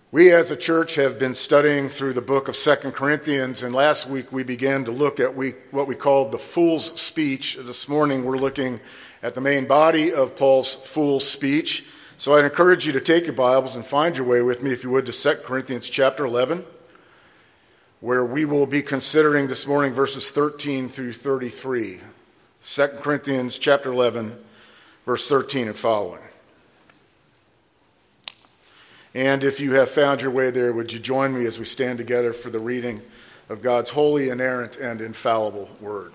We as a church have been studying through the book of 2 Corinthians, and last week we began to look at what we called the fool's speech. This morning we're looking at the main body of Paul's fool's speech. So I'd encourage you to take your Bibles and find your way with me, if you would, to 2 Corinthians chapter 11, where we will be considering this morning verses 13 through 33. 2 Corinthians chapter 11, verse 13 and following. And if you have found your way there, would you join me as we stand together for the reading of God's holy, inerrant, and infallible word?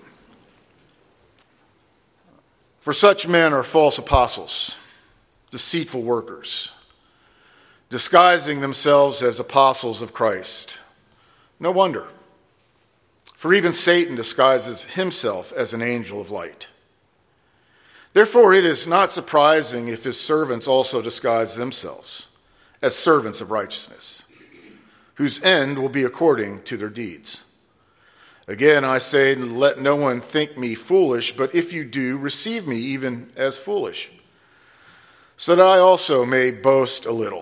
For such men are false apostles, deceitful workers, disguising themselves as apostles of Christ. No wonder, for even Satan disguises himself as an angel of light. Therefore, it is not surprising if his servants also disguise themselves as servants of righteousness, whose end will be according to their deeds. Again, I say, let no one think me foolish, but if you do, receive me even as foolish, so that I also may boast a little.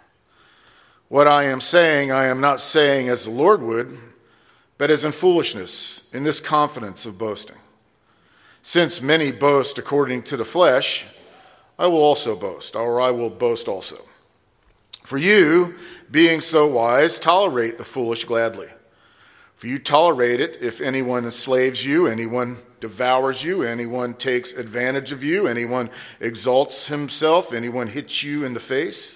What I am saying, I am not saying as the Lord would, but as in foolishness, in this confidence of boasting. Since many boast according to the flesh, I will also boast, or I will boast also. For you, being so wise, tolerate the foolish gladly. For you tolerate it if anyone enslaves you, anyone devours you, anyone takes advantage of you, anyone exalts himself, anyone hits you in the face.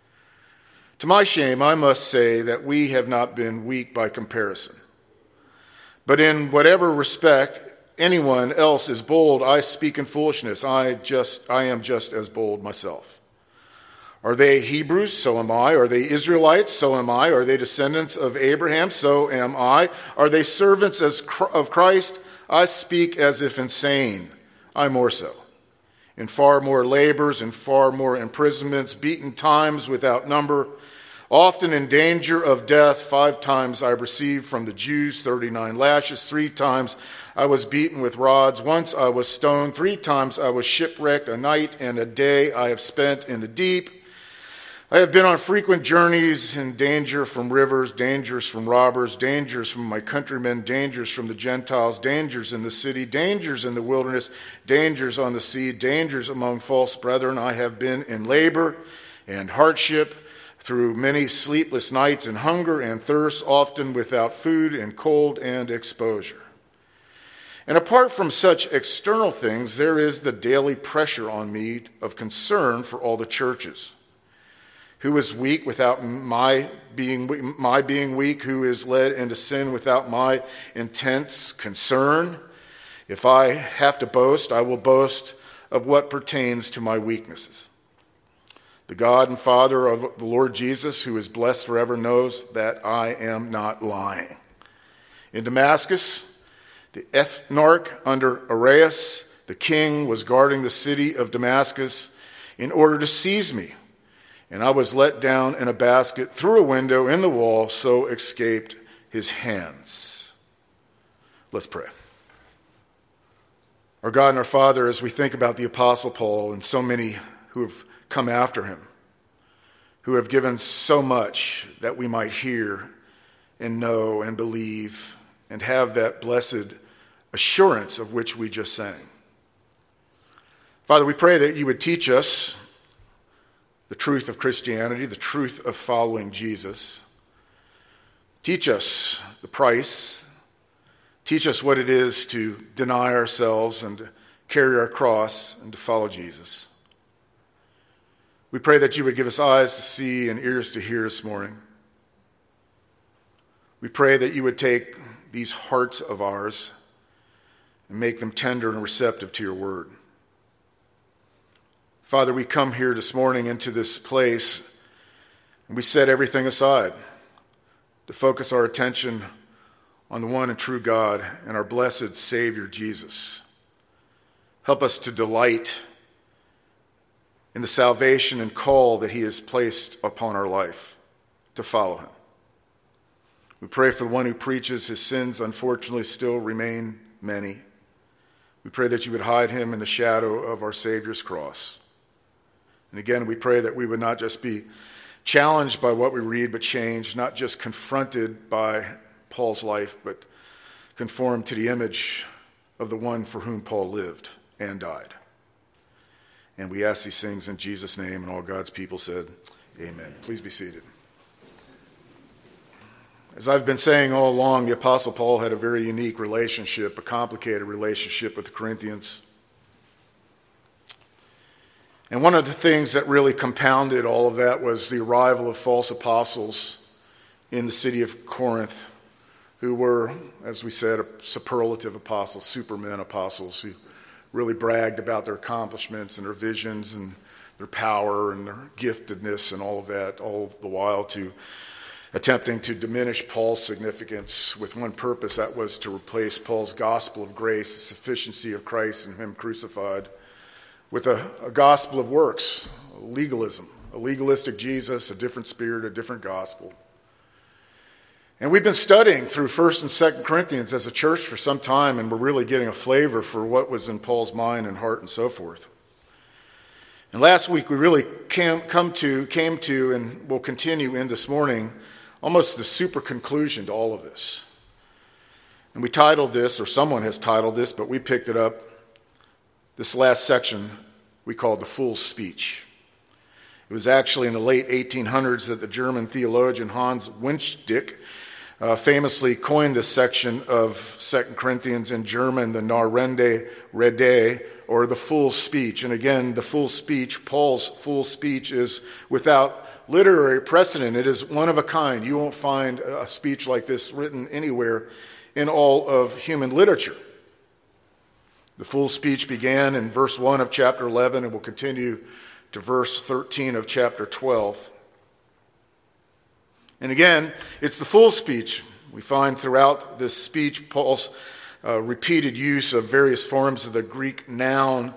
To my shame, I must say that we have not been weak by comparison. But in whatever respect anyone else is bold, I speak in foolishness. I am just as bold myself. Are they Hebrews? So am I. Are they Israelites? So am I. Are they descendants of Abraham? So am I. Are they servants of Christ? I speak as if insane. I more so. In far more labors and far more imprisonments, beaten times without number, often in danger of death. 5 times I received from the Jews 39 lashes. 3 times I was beaten with rods. Once I was stoned. 3 times I was shipwrecked. A night and a day I have spent in the deep. I have been on frequent journeys in danger from rivers, dangers from robbers, dangers from my countrymen, dangers from the Gentiles, dangers in the city, dangers in the wilderness, dangers on the sea, dangers among false brethren. I have been in labor and hardship, through many sleepless nights and hunger and thirst, often without food and cold and exposure. And apart from such external things, there is the daily pressure on me of concern for all the churches. Who is weak without my being weak? Who is led into sin without my intense concern? If I have to boast, I will boast of what pertains to my weaknesses. The God and Father of the Lord Jesus, who is blessed forever, knows that I am not lying. In Damascus, the ethnarch under Arius, the king, was guarding the city of Damascus in order to seize me. And I was let down in a basket through a window in the wall, so escaped his hands. Let's pray. Our God and our Father, as we think about the Apostle Paul and so many who have come after him, who have given so much that we might hear and know and believe and have that blessed assurance of which we just sang. Father, we pray that you would teach us the truth of Christianity, the truth of following Jesus. Teach us the price. Teach us what it is to deny ourselves and to carry our cross and to follow Jesus. We pray that you would give us eyes to see and ears to hear this morning. We pray that you would take these hearts of ours and make them tender and receptive to your word. Father, we come here this morning into this place and we set everything aside to focus our attention on the one and true God and our blessed Savior, Jesus. Help us to delight in the salvation and call that he has placed upon our life to follow him. We pray for the one who preaches. His sins, unfortunately, still remain many. We pray that you would hide him in the shadow of our Savior's cross. And again, we pray that we would not just be challenged by what we read, but changed, not just confronted by Paul's life, but conformed to the image of the one for whom Paul lived and died. And we ask these things in Jesus' name, and all God's people said, amen. Please be seated. As I've been saying all along, the Apostle Paul had a very unique relationship, a complicated relationship with the Corinthians. And one of the things that really compounded all of that was the arrival of false apostles in the city of Corinth, who were, as we said, superlative apostles, supermen apostles, who really bragged about their accomplishments and their visions and their power and their giftedness and all of that, all the while attempting to diminish Paul's significance with one purpose, that was to replace Paul's gospel of grace, the sufficiency of Christ and him crucified, with a gospel of works, legalism, a legalistic Jesus, a different spirit, a different gospel. And we've been studying through 1st and 2nd Corinthians as a church for some time, and we're really getting a flavor for what was in Paul's mind and heart and so forth. And last week we really came to, and will continue in this morning, almost the super conclusion to all of this. And we titled this, or someone has titled this, but we picked it up. This last section we called the Fool's Speech. It was actually in the late 1800s that the German theologian Hans Winschdick famously coined this section of 2 Corinthians in German, the Nachrede Rede, or the Fool's Speech. And again, the Fool's Speech, Paul's Fool's Speech, is without literary precedent. It is one of a kind. You won't find a speech like this written anywhere in all of human literature. The Fool's Speech began in verse 1 of chapter 11 and will continue to verse 13 of chapter 12. And again, it's the Fool's Speech. We find throughout this speech Paul's repeated use of various forms of the Greek noun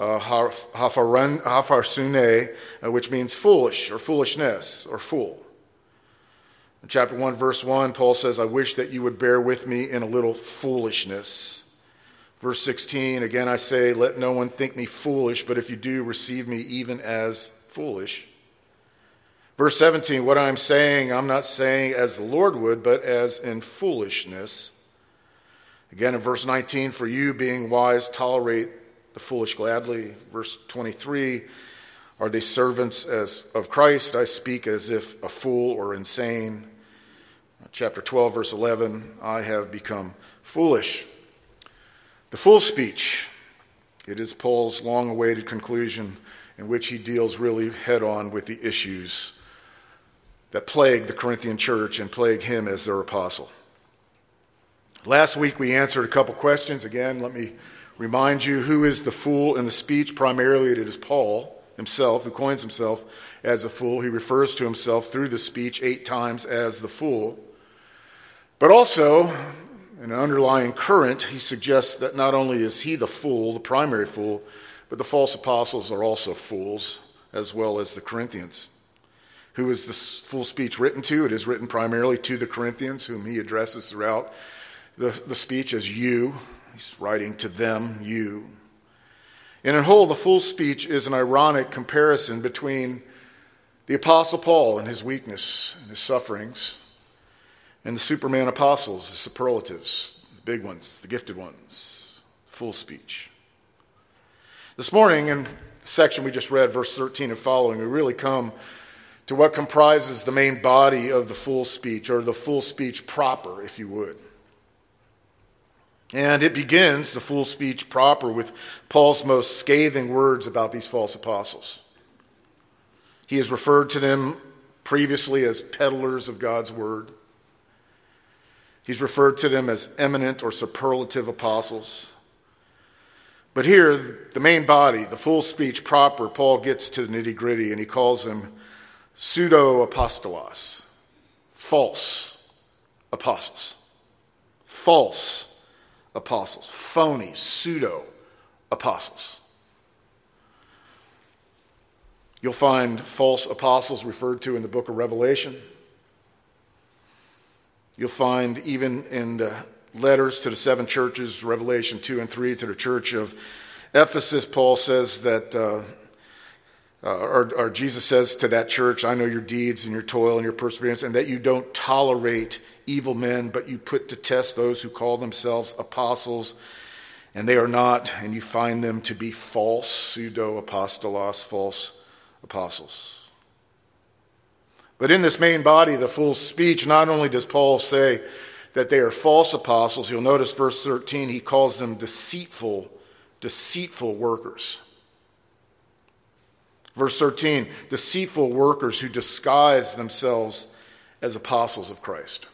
hapharsune, which means foolish or foolishness or fool. In chapter 1, verse 1, Paul says, I wish that you would bear with me in a little foolishness. Verse 16, again I say, let no one think me foolish, but if you do, receive me even as foolish. Verse 17, what I'm saying, I'm not saying as the Lord would, but as in foolishness. Again in verse 19, for you being wise, tolerate the foolish gladly. Verse 23, are they servants of Christ? I speak as if a fool or insane. Chapter 12, verse 11, I have become foolish. The Fool's Speech, it is Paul's long-awaited conclusion in which he deals really head-on with the issues that plague the Corinthian church and plague him as their apostle. Last week we answered a couple questions. Again, let me remind you, who is the fool in the speech? Primarily it is Paul himself, who coins himself as a fool. He refers to himself through the speech 8 times as the fool. But also, in an underlying current, he suggests that not only is he the fool, the primary fool, but the false apostles are also fools, as well as the Corinthians. Who is this Fool's Speech written to? It is written primarily to the Corinthians, whom he addresses throughout the speech as you. He's writing to them, you. And in whole, the Fool's Speech is an ironic comparison between the Apostle Paul and his weakness and his sufferings, and the Superman apostles, the superlatives, the big ones, the gifted ones, Fool's Speech. This morning, in the section we just read, verse 13 and following, we really come to what comprises the main body of the Fool's Speech, or the Fool's Speech proper, if you would. And it begins, the Fool's Speech proper, with Paul's most scathing words about these false apostles. He has referred to them previously as peddlers of God's word. He's referred to them as eminent or superlative apostles. But here, the main body, the Fool's Speech proper, Paul gets to the nitty-gritty, and he calls them pseudo-apostolos, false apostles. False apostles, phony, pseudo-apostles. You'll find false apostles referred to in the book of Revelation. You'll find even in the letters to the 7 churches, Revelation 2 and 3, to the church of Ephesus, Paul says that or Jesus says to that church, I know your deeds and your toil and your perseverance, and that you don't tolerate evil men, but you put to test those who call themselves apostles, and they are not, and you find them to be false, pseudo-apostolos, false apostles. But in this main body, the full speech, not only does Paul say that they are false apostles, you'll notice verse 13, he calls them deceitful workers. Verse 13, deceitful workers who disguise themselves as apostles of Christ.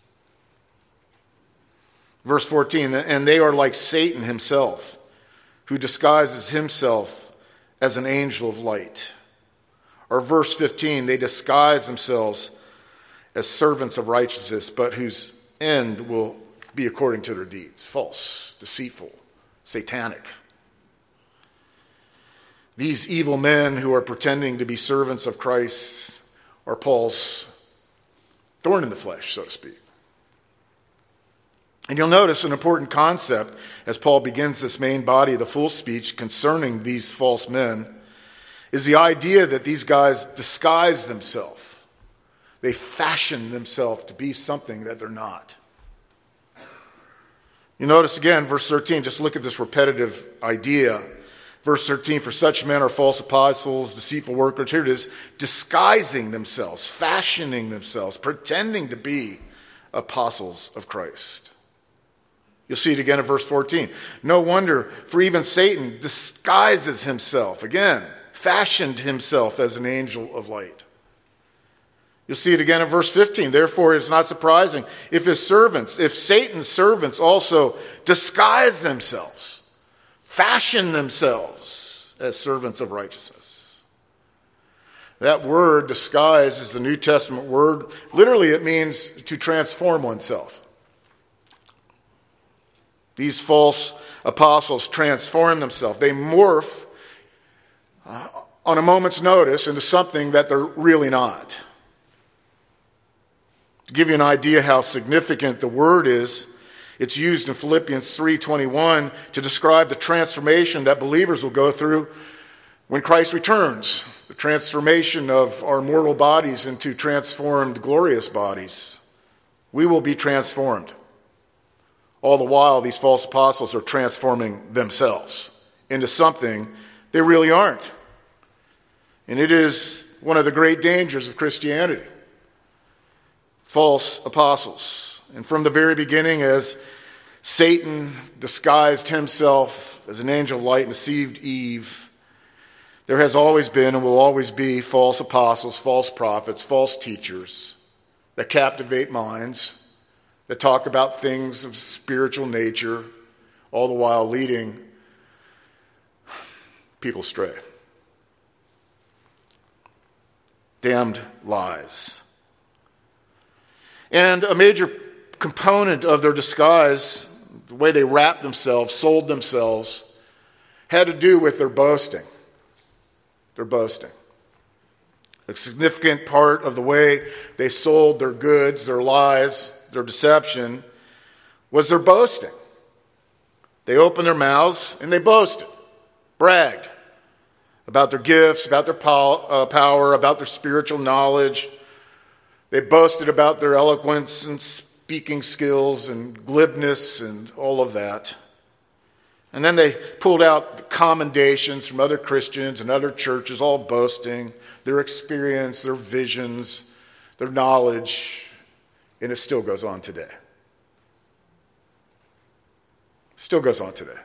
Verse 14, and they are like Satan himself, who disguises himself as an angel of light. Or verse 15, they disguise themselves as servants of righteousness, but whose end will be according to their deeds. False, deceitful, satanic. These evil men who are pretending to be servants of Christ are Paul's thorn in the flesh, so to speak. And you'll notice an important concept as Paul begins this main body of the full speech concerning these false men is the idea that these guys disguise themselves. They fashion themselves to be something that they're not. You notice again, verse 13, just look at this repetitive idea. Verse 13, for such men are false apostles, deceitful workers. Here it is, disguising themselves, fashioning themselves, pretending to be apostles of Christ. You'll see it again in verse 14. No wonder, for even Satan disguises himself, again, fashioned himself as an angel of light. You'll see it again in verse 15. Therefore, it's not surprising if Satan's servants also disguise themselves, fashion themselves as servants of righteousness. That word, disguise, is the New Testament word. Literally, it means to transform oneself. These false apostles transform themselves. They morph on a moment's notice into something that they're really not. To give you an idea how significant the word is, it's used in Philippians 3:21 to describe the transformation that believers will go through when Christ returns. The transformation of our mortal bodies into transformed, glorious bodies. We will be transformed. All the while, these false apostles are transforming themselves into something they really aren't. And it is one of the great dangers of Christianity. False apostles. And from the very beginning, as Satan disguised himself as an angel of light and deceived Eve, there has always been and will always be false apostles, false prophets, false teachers that captivate minds, that talk about things of spiritual nature, all the while leading people astray. Damned lies. And a major component of their disguise, the way they wrapped themselves, sold themselves, had to do with their boasting. Their boasting. A significant part of the way they sold their goods, their lies, their deception, was their boasting. They opened their mouths and they boasted, bragged about their gifts, about their power, about their spiritual knowledge. They boasted about their eloquence and speaking skills and glibness and all of that. And then they pulled out commendations from other Christians and other churches, all boasting their experience, their visions, their knowledge, and it still goes on today. Still goes on today.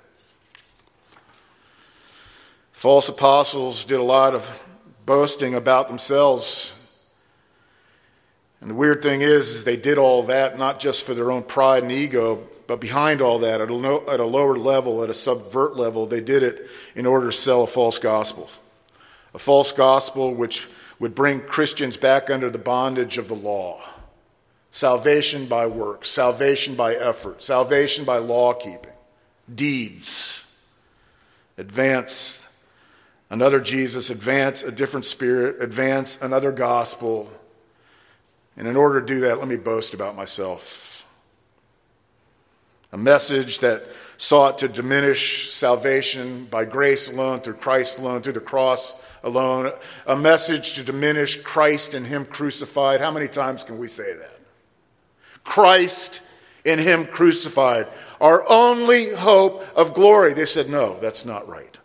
False apostles did a lot of boasting about themselves. And the weird thing is they did all that not just for their own pride and ego, but behind all that, at a lower level, at a subvert level, they did it in order to sell a false gospel. A false gospel which would bring Christians back under the bondage of the law. Salvation by works, salvation by effort, salvation by law-keeping, deeds. Advance another Jesus, advance a different spirit, advance another gospel. And in order to do that, let me boast about myself. A message that sought to diminish salvation by grace alone, through Christ alone, through the cross alone, a message to diminish Christ and him crucified. How many times can we say that? Christ and him crucified, our only hope of glory. They said, no, that's not right.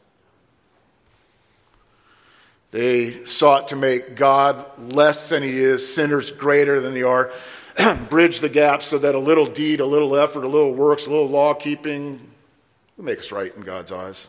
They sought to make God less than he is, sinners greater than they are, bridge the gap so that a little deed, a little effort, a little works, a little law keeping will make us right in God's eyes.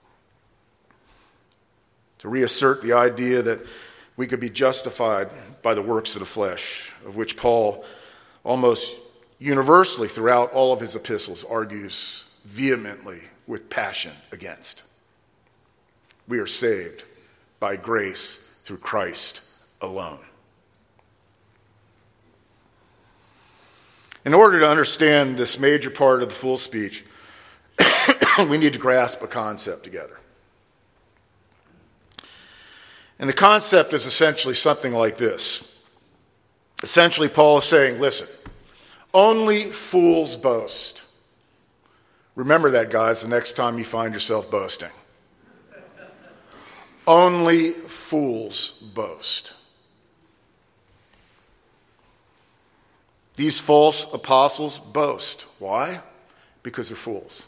To reassert the idea that we could be justified by the works of the flesh, of which Paul almost universally throughout all of his epistles argues vehemently with passion against. We are saved by grace through Christ alone. In order to understand this major part of the full speech, we need to grasp a concept together. And the concept is essentially something like this. Essentially, Paul is saying, listen, only fools boast. Remember that, guys, the next time you find yourself boasting. Only fools boast. These false apostles boast. Why? Because they're fools.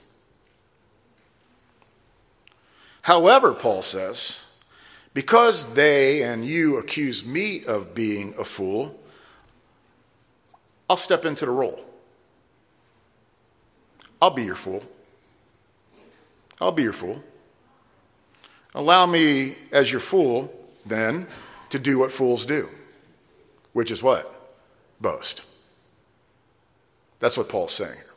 However, Paul says, because they and you accuse me of being a fool, I'll step into the role. I'll be your fool. I'll be your fool. Allow me, as your fool, then, to do what fools do, which is what? Boast. That's what Paul's saying here.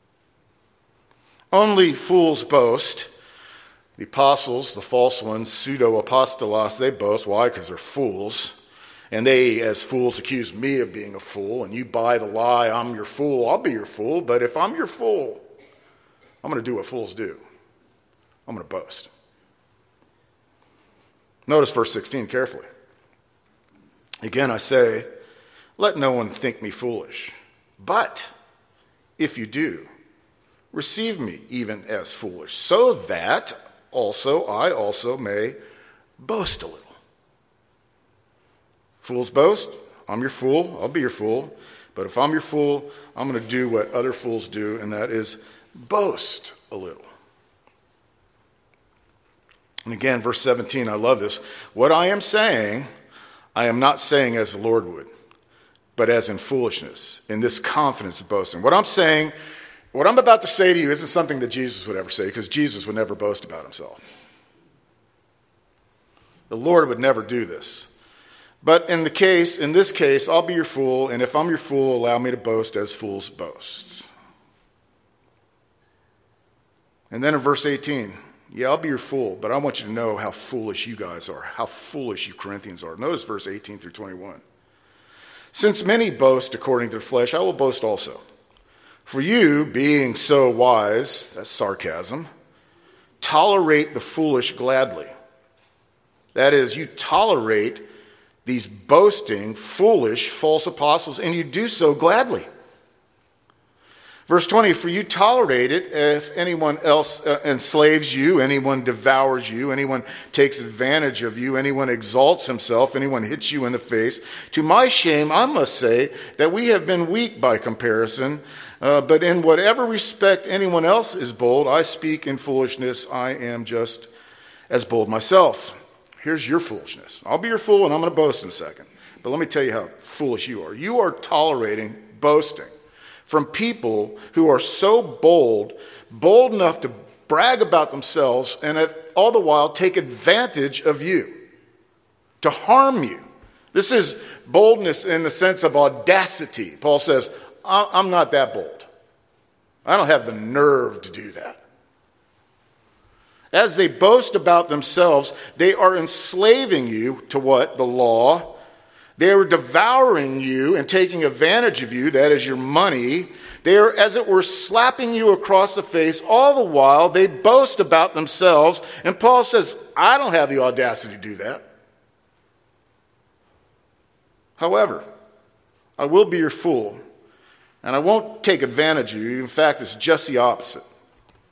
Only fools boast. The apostles, the false ones, pseudo-apostolos, they boast. Why? Because they're fools. And they, as fools, accuse me of being a fool. And you buy the lie, I'm your fool, I'll be your fool. But if I'm your fool, I'm going to do what fools do. I'm going to boast. Notice verse 16 carefully. Again, I say, let no one think me foolish. But if you do, receive me even as foolish, so that I also may boast a little. Fools boast, I'm your fool, I'll be your fool. But if I'm your fool, I'm going to do what other fools do, and that is boast a little. And again, verse 17, I love this. What I am saying, I am not saying as the Lord would, but as in foolishness, in this confidence of boasting. What I'm saying, what I'm about to say to you isn't something that Jesus would ever say, because Jesus would never boast about himself. The Lord would never do this. But in this case, I'll be your fool, and if I'm your fool, allow me to boast as fools boast. And then in verse 18, yeah, I'll be your fool, but I want you to know how foolish you guys are, how foolish you Corinthians are. Notice verse 18 through 21. Since many boast according to the flesh, I will boast also. For you, being so wise, that's sarcasm, tolerate the foolish gladly. That is, you tolerate these boasting, foolish, false apostles, and you do so gladly. Verse 20, for you tolerate it if anyone else enslaves you, anyone devours you, anyone takes advantage of you, anyone exalts himself, anyone hits you in the face. To my shame, I must say that we have been weak by comparison, but in whatever respect anyone else is bold, I speak in foolishness, I am just as bold myself. Here's your foolishness. I'll be your fool, and I'm going to boast in a second. But let me tell you how foolish you are. You are tolerating boasting from people who are so bold enough to brag about themselves, and all the while take advantage of you, to harm you. This is boldness in the sense of audacity. Paul says, I'm not that bold. I don't have the nerve to do that. As they boast about themselves, they are enslaving you to what? The law. They are devouring you and taking advantage of you, that is your money. They are, as it were, slapping you across the face. All the while, they boast about themselves. And Paul says, I don't have the audacity to do that. However, I will be your fool, and I won't take advantage of you. In fact, it's just the opposite.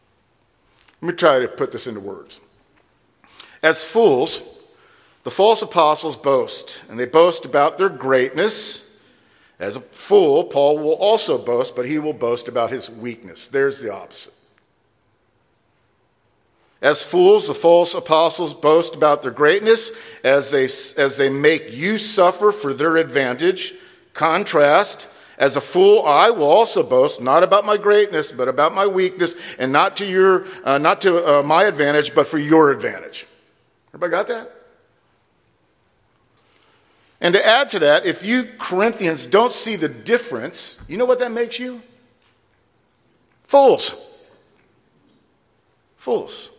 Let me try to put this into words. As fools, the false apostles boast, and they boast about their greatness. As a fool, Paul will also boast, but he will boast about his weakness. There's the opposite. As fools, the false apostles boast about their greatness as they make you suffer for their advantage. Contrast, as a fool, I will also boast, not about my greatness, but about my weakness, and not to my advantage, but for your advantage. Everybody got that? And to add to that, if you Corinthians don't see the difference, you know what that makes you? Fools. Fools.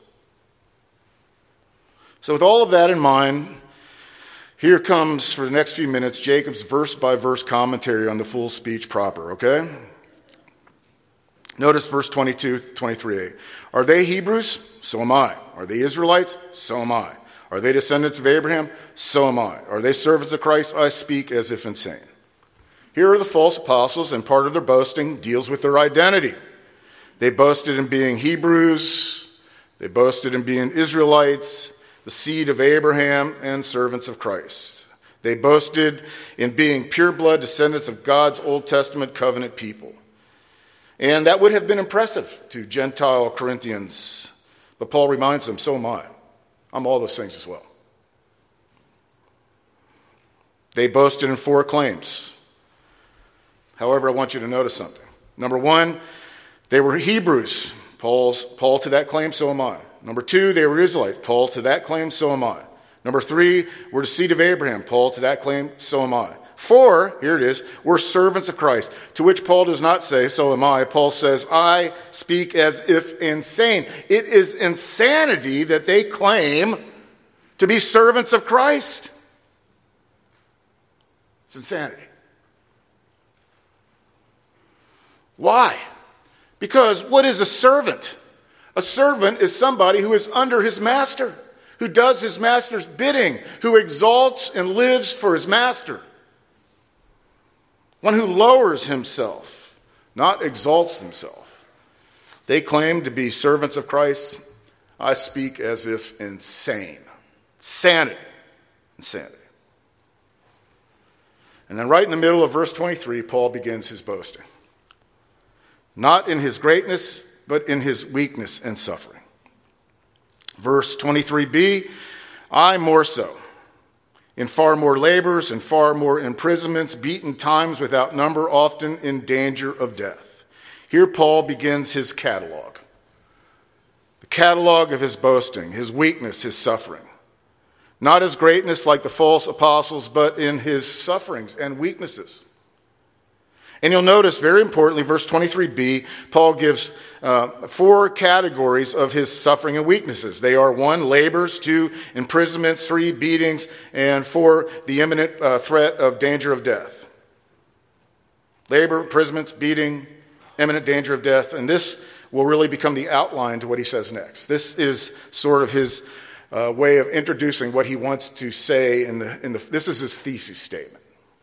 So with all of that in mind, here comes, for the next few minutes, Jacob's verse-by-verse commentary on the fool's speech proper, okay? Notice verse 22, 23a. Are they Hebrews? So am I. Are they Israelites? So am I. Are they descendants of Abraham? So am I. Are they servants of Christ? I speak as if insane. Here are the false apostles, and part of their boasting deals with their identity. They boasted in being Hebrews. They boasted in being Israelites, the seed of Abraham, and servants of Christ. They boasted in being pure-blood descendants of God's Old Testament covenant people. And that would have been impressive to Gentile Corinthians. But Paul reminds them, so am I. I'm all those things as well. They boasted in 4 claims. However, I want you to notice something. Number 1, they were Hebrews. Paul to that claim, so am I. Number 2, they were Israelites. Paul to that claim, so am I. Number 3, we're the seed of Abraham. Paul to that claim, so am I. 4, here it is, we're servants of Christ. To which Paul does not say, so am I. Paul says, I speak as if insane. It is insanity that they claim to be servants of Christ. It's insanity. Why? Because what is a servant? A servant is somebody who is under his master, who does his master's bidding, who exalts and lives for his master. One who lowers himself, not exalts himself. They claim to be servants of Christ. I speak as if insane. Insanity. Insanity. And then right in the middle of verse 23, Paul begins his boasting. Not in his greatness, but in his weakness and suffering. Verse 23b, I more so. In far more labors and far more imprisonments, beaten times without number, often in danger of death. Here Paul begins his catalog. The catalog of his boasting, his weakness, his suffering. Not his greatness like the false apostles, but in his sufferings and weaknesses. And you'll notice, very importantly, verse 23b, Paul gives 4 categories of his suffering and weaknesses. They are 1, labors, 2, imprisonments, 3, beatings, and 4, the imminent threat of danger of death. Labor, imprisonments, beating, imminent danger of death. And this will really become the outline to what he says next. This is sort of his way of introducing what he wants to say this is his thesis statement.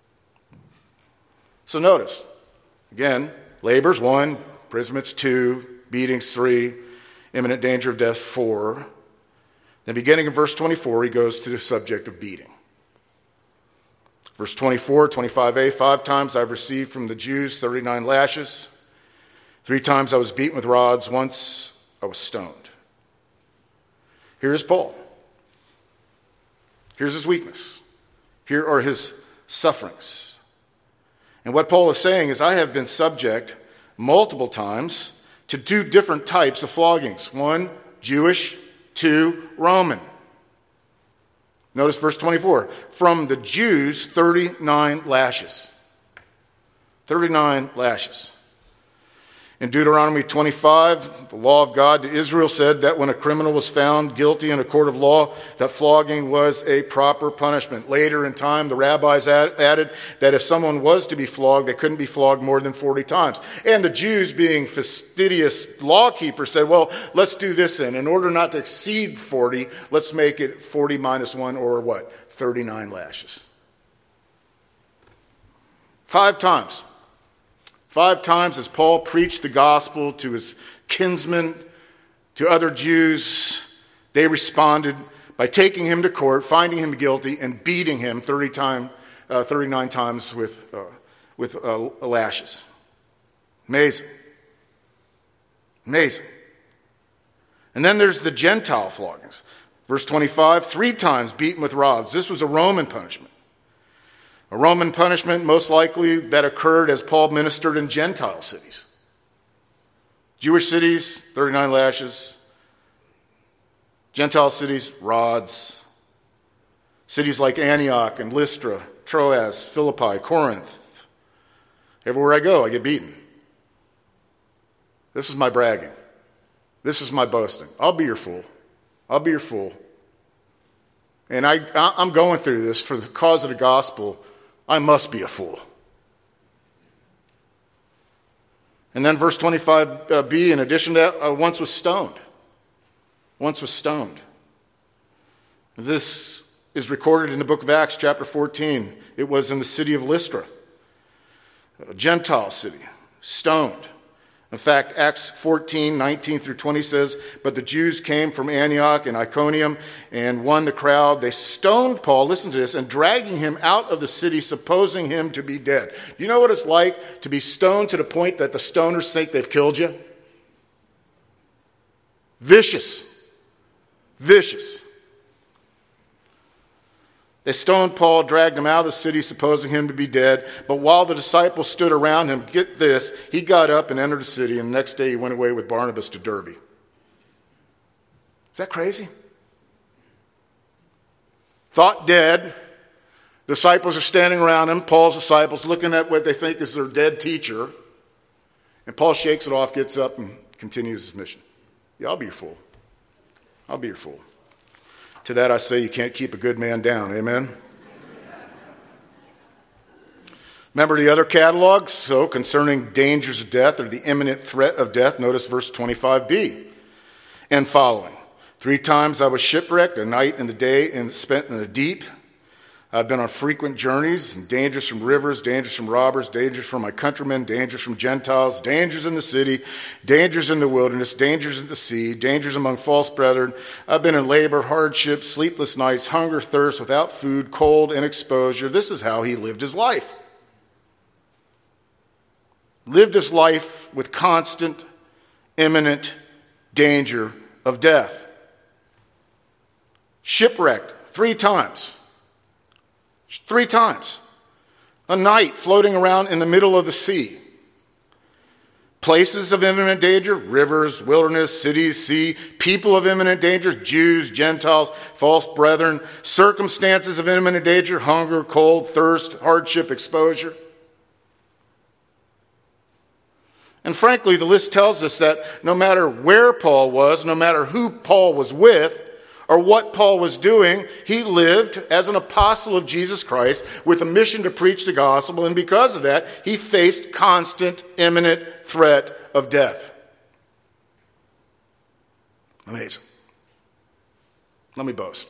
So notice, again, labors 1, imprisonments 2, beatings 3, imminent danger of death 4. Then beginning in verse 24, he goes to the subject of beating. Verse 24, 25a, 5 times I've received from the Jews 39 lashes. 3 times I was beaten with rods. Once I was stoned. Here's Paul. Here's his weakness. Here are his sufferings. And what Paul is saying is, I have been subject multiple times to 2 different types of floggings. 1, Jewish, 2, Roman. Notice verse 24. From the Jews, 39 lashes. 39 lashes. In Deuteronomy 25, the law of God to Israel said that when a criminal was found guilty in a court of law, that flogging was a proper punishment. Later in time, the rabbis added that if someone was to be flogged, they couldn't be flogged more than 40 times. And the Jews, being fastidious lawkeepers, said, well, let's do this then. In order not to exceed 40, let's make it 40 minus 1, or what? 39 lashes. 5 times. 5 times as Paul preached the gospel to his kinsmen, to other Jews, they responded by taking him to court, finding him guilty, and beating him 39 times with lashes. Amazing. Amazing. And then there's the Gentile floggings. Verse 25, 3 times beaten with rods. This was a Roman punishment. A Roman punishment most likely that occurred as Paul ministered in Gentile cities. Jewish cities, 39 lashes. Gentile cities, rods. Cities like Antioch and Lystra, Troas, Philippi, Corinth. Everywhere I go, I get beaten. This is my bragging. This is my boasting. I'll be your fool. I'll be your fool. And I'm going through this for the cause of the gospel. I must be a fool. And then verse 25b, in addition to that, once was stoned. Once was stoned. This is recorded in the book of Acts, chapter 14. It was in the city of Lystra, a Gentile city, stoned. In fact, Acts 14, 19 through 20 says, but the Jews came from Antioch and Iconium and won the crowd. They stoned Paul, listen to this, and dragging him out of the city, supposing him to be dead. Do you know what it's like to be stoned to the point that the stoners think they've killed you? Vicious. Vicious. They stoned Paul, dragged him out of the city, supposing him to be dead. But while the disciples stood around him, get this, he got up and entered the city, and the next day he went away with Barnabas to Derbe. Is that crazy? Thought dead. Disciples are standing around him, Paul's disciples, looking at what they think is their dead teacher. And Paul shakes it off, gets up, and continues his mission. Yeah, I'll be your fool. I'll be your fool. To that I say, you can't keep a good man down. Amen? Remember the other catalogs? So concerning dangers of death or the imminent threat of death, notice verse 25b and following. 3 times I was shipwrecked, a night and the day and spent in the deep. I've been on frequent journeys, and dangers from rivers, dangers from robbers, dangers from my countrymen, dangers from Gentiles, dangers in the city, dangers in the wilderness, dangers at the sea, dangers among false brethren. I've been in labor, hardship, sleepless nights, hunger, thirst, without food, cold, and exposure. This is how he lived his life. Lived his life with constant, imminent danger of death. Shipwrecked 3 times. 3 times. A night floating around in the middle of the sea. Places of imminent danger, rivers, wilderness, cities, sea. People of imminent danger, Jews, Gentiles, false brethren. Circumstances of imminent danger, hunger, cold, thirst, hardship, exposure. And frankly, the list tells us that no matter where Paul was, no matter who Paul was with, or what Paul was doing, he lived as an apostle of Jesus Christ with a mission to preach the gospel, and because of that, he faced constant, imminent threat of death. Amazing. Let me boast.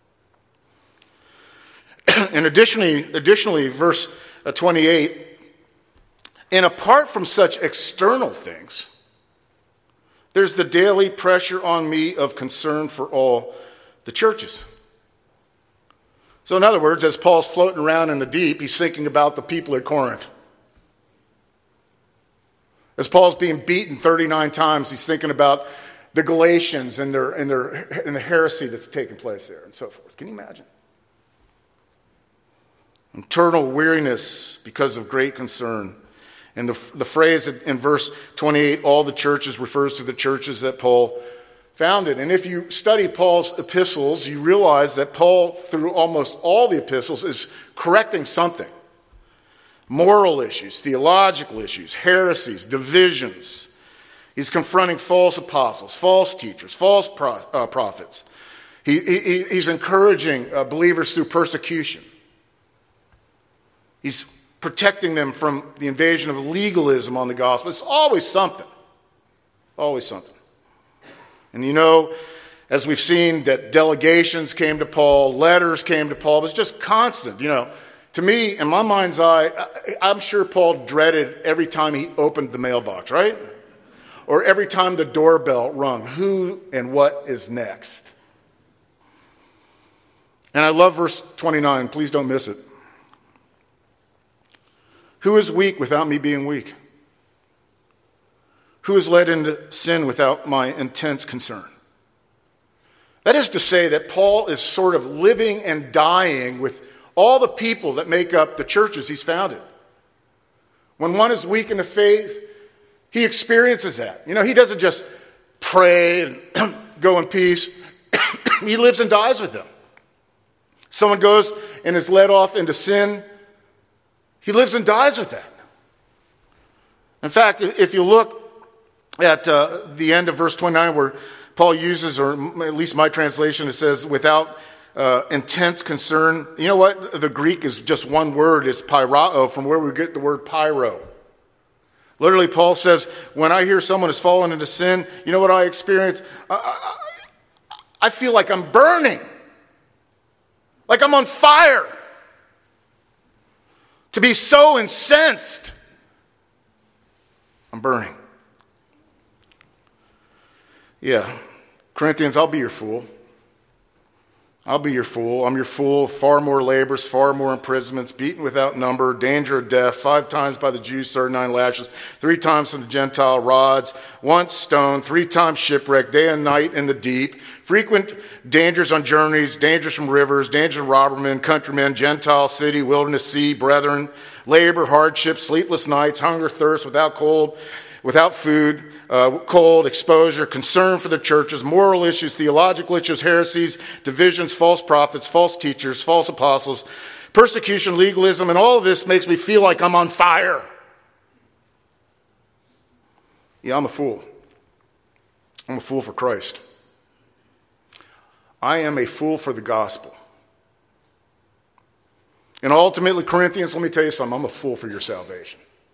And additionally, verse 28, and apart from such external things, there's the daily pressure on me of concern for all the churches. So in other words, as Paul's floating around in the deep, he's thinking about the people at Corinth. As Paul's being beaten 39 times, he's thinking about the Galatians and the heresy that's taking place there and so forth. Can you imagine? Internal weariness because of great concern. And the phrase in verse 28, all the churches, refers to the churches that Paul founded. And if you study Paul's epistles, you realize that Paul, through almost all the epistles, is correcting something. Moral issues, theological issues, heresies, divisions. He's confronting false apostles, false teachers, false prophets. He's encouraging believers through persecution. He's protecting them from the invasion of legalism on the gospel. It's always something. Always something. And you know, as we've seen, that delegations came to Paul, letters came to Paul. It was just constant. You know, to me, in my mind's eye, I'm sure Paul dreaded every time he opened the mailbox, right? or every time the doorbell rung. Who and what is next? And I love verse 29. Please don't miss it. Who is weak without me being weak? Who is led into sin without my intense concern? That is to say that Paul is sort of living and dying with all the people that make up the churches he's founded. When one is weak in the faith, he experiences that. He doesn't just pray and go in peace. He lives and dies with them. Someone goes and is led off into sin, he lives and dies with that. In fact, if you look at the end of verse 29 where Paul uses, or at least my translation, it says, without intense concern. You know what? The Greek is just one word. It's pyrao, from where we get the word pyro. Literally, Paul says, when I hear someone has fallen into sin, you know what I experience? I feel like I'm burning. Like I'm on fire. To be so incensed, I'm burning. Yeah, Corinthians, I'll be your fool. I'll be your fool. I'm your fool. Far more labors, far more imprisonments, beaten without number, danger of death, 5 times by the Jews, 39 lashes, 3 times from the Gentile rods, once stoned, 3 times shipwrecked, day and night in the deep, frequent dangers on journeys, dangers from rivers, dangers from robbermen, countrymen, Gentile, city, wilderness, sea, brethren, labor, hardship, sleepless nights, hunger, thirst, without food, cold, exposure, concern for the churches, moral issues, theological issues, heresies, divisions, false prophets, false teachers, false apostles, persecution, legalism, and all of this makes me feel like I'm on fire. Yeah, I'm a fool. I'm a fool for Christ. I am a fool for the gospel. And ultimately, Corinthians, let me tell you something, I'm a fool for your salvation.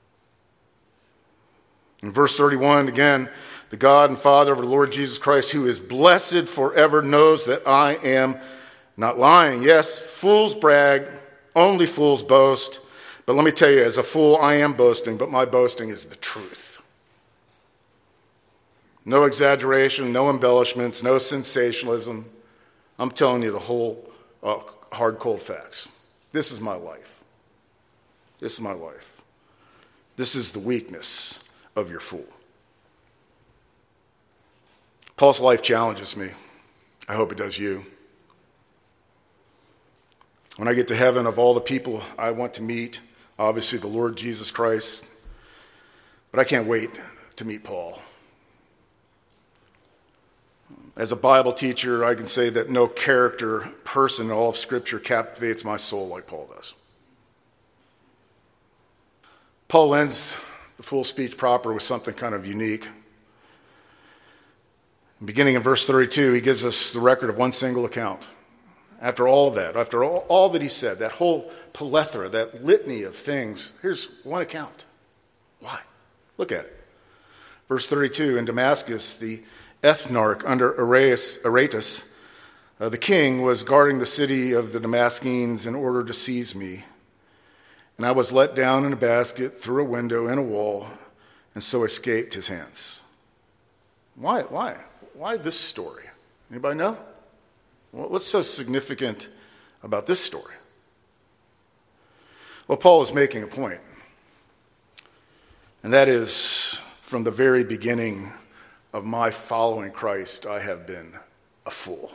In verse 31, again, the God and Father of our Lord Jesus Christ, who is blessed forever, knows that I am not lying. Yes, fools brag, only fools boast. But let me tell you, as a fool, I am boasting, but my boasting is the truth. No exaggeration, no embellishments, no sensationalism. I'm telling you the whole hard, cold facts. This is my life. This is my life. This is the weakness of your fool. Paul's life challenges me. I hope it does you. When I get to heaven, of all the people I want to meet, obviously the Lord Jesus Christ, but I can't wait to meet Paul. As a Bible teacher, I can say that no character, person in all of Scripture captivates my soul like Paul does. Paul ends the full speech proper with something kind of unique. Beginning in verse 32, he gives us the record of one single account. After all that, after all that he said, that whole plethora, that litany of things, here's one account. Why? Look at it. Verse 32, in Damascus, the ethnarch under Aretas, the king, was guarding the city of the Damascenes in order to seize me. And I was let down in a basket through a window in a wall, and so escaped his hands. Why? Why this story? Anybody know? What's so significant about this story? Well, Paul is making a point. And that is, from the very beginning of my following Christ, I have been a fool.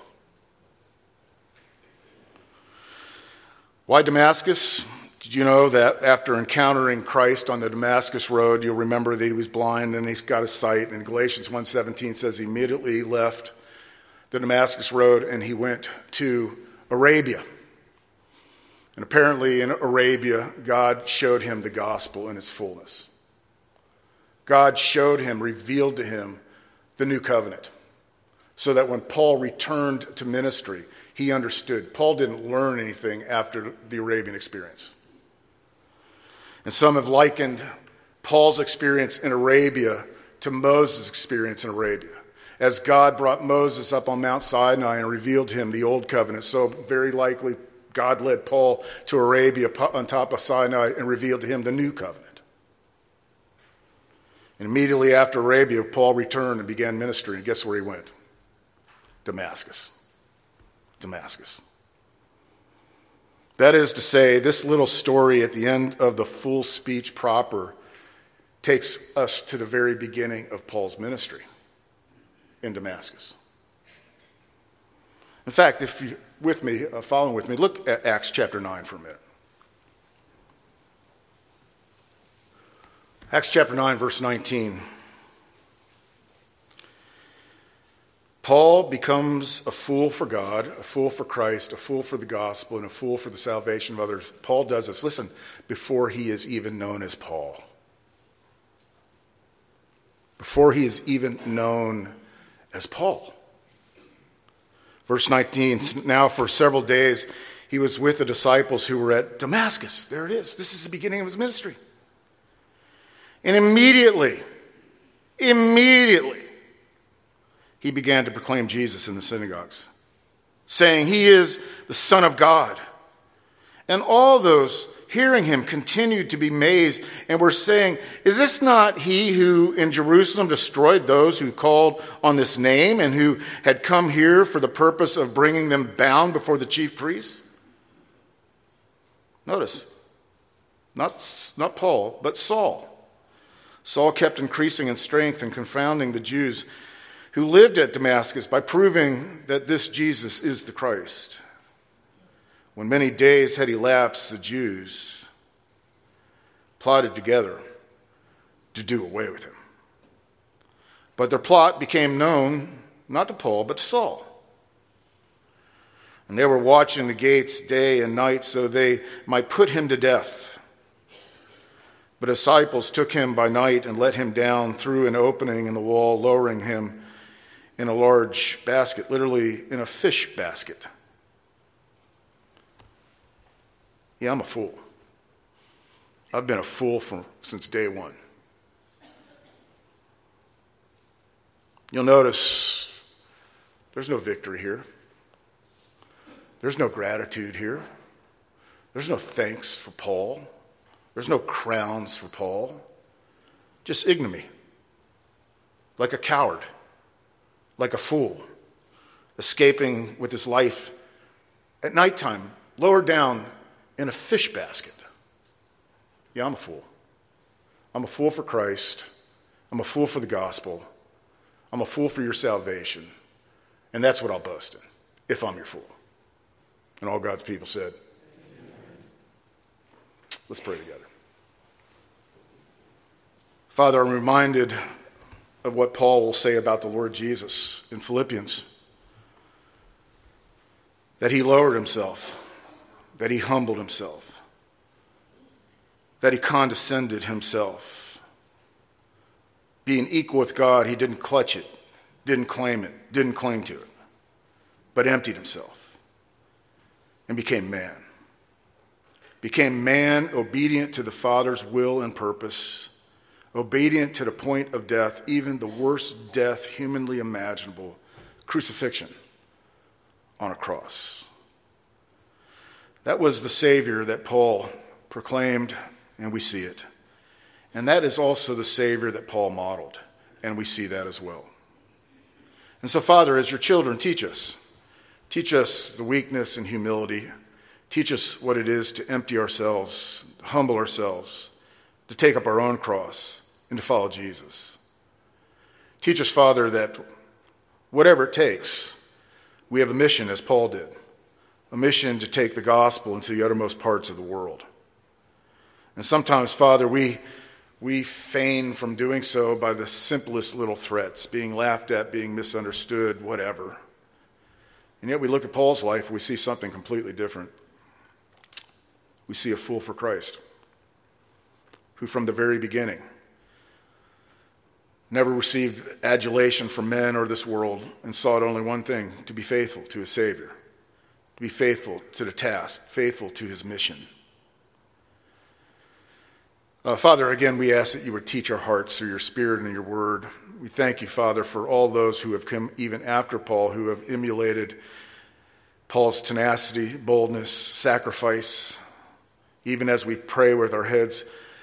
Why Damascus? Did you know that after encountering Christ on the Damascus road, you'll remember that he was blind and he's got his sight. And Galatians 1:17 says he immediately left the Damascus road and he went to Arabia. And apparently in Arabia, God showed him the gospel in its fullness. God showed him, revealed to him the new covenant. So that when Paul returned to ministry, he understood. Paul didn't learn anything after the Arabian experience. And some have likened Paul's experience in Arabia to Moses' experience in Arabia. As God brought Moses up on Mount Sinai and revealed to him the old covenant, so very likely God led Paul to Arabia on top of Sinai and revealed to him the new covenant. And immediately after Arabia, Paul returned and began ministry. And guess where he went? Damascus. Damascus. That is to say, this little story at the end of the full speech proper takes us to the very beginning of Paul's ministry in Damascus. In fact, if you're with me, following with me, look at Acts chapter 9 for a minute. Acts chapter 9, verse 19. Paul becomes a fool for God, a fool for Christ, a fool for the gospel, and a fool for the salvation of others. Paul does this, listen, before he is even known as Paul. Before he is even known as Paul. Verse 19, now for several days he was with the disciples who were at Damascus. There it is. This is the beginning of his ministry. And immediately, he began to proclaim Jesus in the synagogues, saying, "He is the Son of God." And all those hearing him continued to be amazed and were saying, "Is this not he who in Jerusalem destroyed those who called on this name and who had come here for the purpose of bringing them bound before the chief priests?" Notice, not Paul, but Saul. Saul kept increasing in strength and confounding the Jews who lived at Damascus by proving that this Jesus is the Christ. When many days had elapsed, the Jews plotted together to do away with him. But their plot became known not to Paul, but to Saul. And they were watching the gates day and night so they might put him to death. But disciples took him by night and let him down through an opening in the wall, lowering him in a large basket, literally in a fish basket. Yeah, I'm a fool. I've been a fool since day one. You'll notice there's no victory here. There's no gratitude here. There's no thanks for Paul. There's no crowns for Paul. Just ignominy. Like a coward. Like a fool. Escaping with his life at nighttime, lowered down in a fish basket. Yeah, I'm a fool. I'm a fool for Christ. I'm a fool for the gospel. I'm a fool for your salvation. And that's what I'll boast in, if I'm your fool. And all God's people said, let's pray together. Father, I'm reminded of what Paul will say about the Lord Jesus in Philippians. That he lowered himself, that he humbled himself, that he condescended himself. Being equal with God, he didn't clutch it, didn't claim it, didn't cling to it, but emptied himself and became man. Became man, obedient to the Father's will and purpose, obedient to the point of death, even the worst death humanly imaginable, crucifixion on a cross. That was the Savior that Paul proclaimed, and we see it. And that is also the Savior that Paul modeled, and we see that as well. And so, Father, as your children, teach us. Teach us the weakness and humility. Teach us what it is to empty ourselves, to humble ourselves, to take up our own cross, and to follow Jesus. Teach us, Father, that whatever it takes, we have a mission, as Paul did, a mission to take the gospel into the uttermost parts of the world. And sometimes, Father, we feign from doing so by the simplest little threats, being laughed at, being misunderstood, whatever. And yet we look at Paul's life, we see something completely different. We see a fool for Christ, who from the very beginning never received adulation from men or this world and sought only one thing, to be faithful to his Savior, to be faithful to the task, faithful to his mission. Father, again, we ask that you would teach our hearts through your Spirit and your word. We thank you, Father, for all those who have come even after Paul, who have emulated Paul's tenacity, boldness, sacrifice, even as we pray with our heads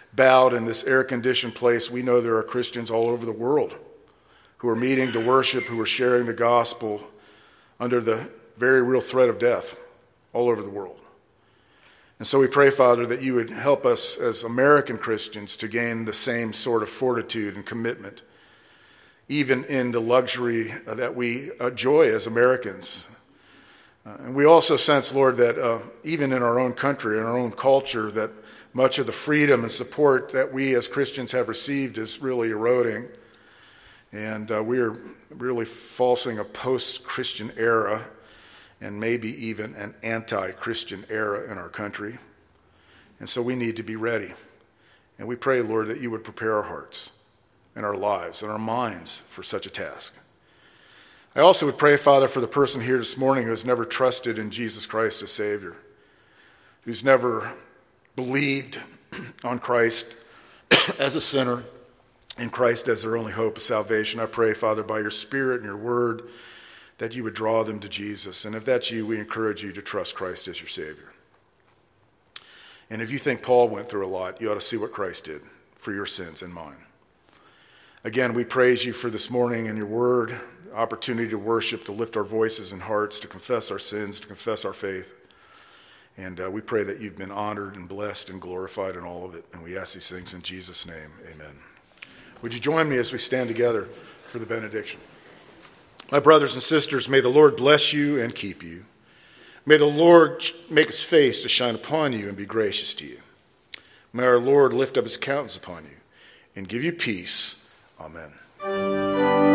bowed in this air-conditioned place, we know there are Christians all over the world who are meeting to worship, who are sharing the gospel under the very real threat of death all over the world. And so we pray, Father, that you would help us as American Christians to gain the same sort of fortitude and commitment, even in the luxury that we enjoy as Americans. And we also sense, Lord, that even in our own country, in our own culture, that much of the freedom and support that we as Christians have received is really eroding. And we are really facing a post-Christian era and maybe even an anti-Christian era in our country. And so we need to be ready. And we pray, Lord, that you would prepare our hearts and our lives and our minds for such a task. I also would pray, Father, for the person here this morning who has never trusted in Jesus Christ as Savior, who's never believed on Christ as a sinner, in Christ as their only hope of salvation. I pray, Father, by your Spirit and your word, that you would draw them to Jesus. And if that's you, we encourage you to trust Christ as your Savior. And if you think Paul went through a lot, you ought to see what Christ did for your sins and mine. Again, we praise you for this morning and your word, opportunity to worship, to lift our voices and hearts, to confess our sins, to confess our faith. And we pray that you've been honored and blessed and glorified in all of it. And we ask these things in Jesus' name. Amen. Would you join me as we stand together for the benediction? My brothers and sisters, may the Lord bless you and keep you. May the Lord make his face to shine upon you and be gracious to you. May our Lord lift up his countenance upon you and give you peace. Amen.